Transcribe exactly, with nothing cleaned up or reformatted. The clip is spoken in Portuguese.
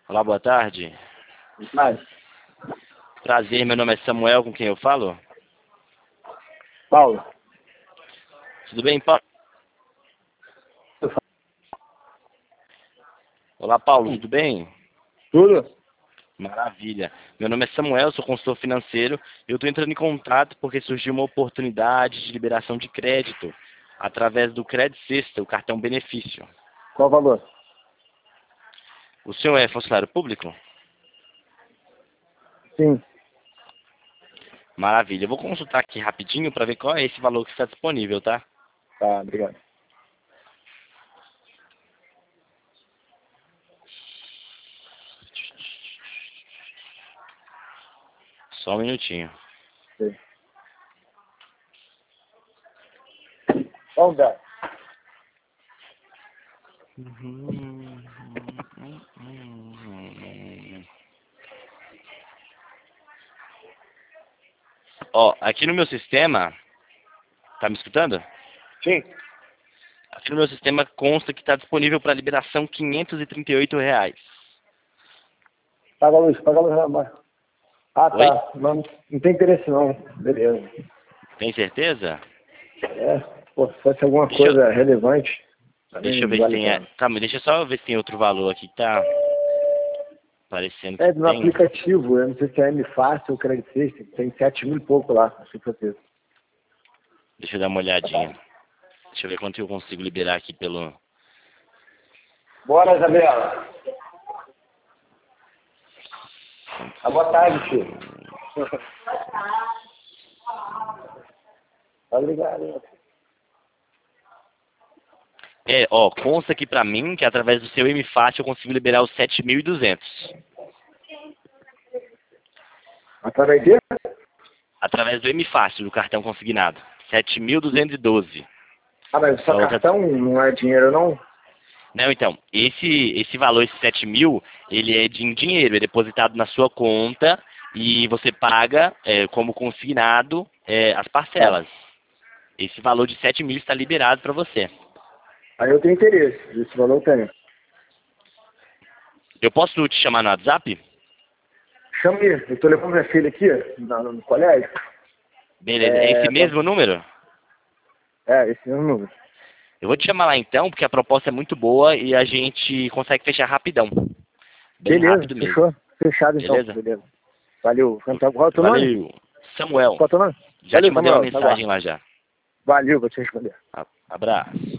Olá, boa tarde. Mas, Prazer, meu nome é Samuel, com quem eu falo? Paulo, Tudo bem, Paulo? Olá, Paulo, tudo bem? tudo? Maravilha. Meu nome é Samuel, sou consultor financeiro. Eu estou entrando em contato porque surgiu uma oportunidade de liberação de crédito através do Crédito Sexta, o cartão benefício. Qual o valor? O senhor é funcionário público? Sim. Maravilha. Eu vou consultar aqui rapidinho para ver qual é esse valor que está disponível, tá? Tá, obrigado. Só um minutinho. Sim. Vamos dar. Ó, aqui no meu sistema, tá me escutando? Sim. Aqui no meu sistema consta que está disponível para liberação quinhentos e trinta e oito reais. Paga a luz, paga a luz lá embaixo. Ah, Oi? tá. Não, não tem interesse não. Beleza. Tem certeza? É, pô, se fosse alguma Deixa eu, coisa relevante, deixa também eu não ver se vale a tem. a- pena. Calma, deixa eu só ver se tem outro valor aqui que tá parecendo que É, no tem. aplicativo, eu não sei se é M Fácil ou Credit System, tem sete mil e pouco lá, não sei certeza. Deixa eu dar uma olhadinha. Deixa eu ver quanto eu consigo liberar aqui pelo. Bora, Isabela. Ah, boa tarde, tio. Obrigado. É, ó, consta aqui pra mim que através do seu M Fácil eu consigo liberar os sete mil e duzentos. Através dele? Através do M Fácil, do cartão consignado. sete mil duzentos e doze. Ah, mas o seu Só outra- cartão não é dinheiro, não? Não, então, esse, esse valor, esse sete mil, ele é de em dinheiro, é depositado na sua conta e você paga é, como consignado é, as Tá. parcelas. Esse valor de sete mil está liberado para você. Aí eu tenho interesse, esse valor eu tenho. Eu posso te chamar no WhatsApp? Chame, eu tô levando minha filha aqui, no, no colégio. Beleza, é esse É, pra- mesmo número? é, esse é o número. Eu vou te chamar lá então, porque a proposta é muito boa e a gente consegue fechar rapidão. Bem Beleza, rápido mesmo. fechou. Fechado então, Beleza? beleza. Valeu. Qual é o teu nome? Valeu. Samuel, Qual é o teu nome? já te Valeu, mandei uma Samuel, tá mensagem guarda. lá já. Valeu, vou te responder. A- Abraço.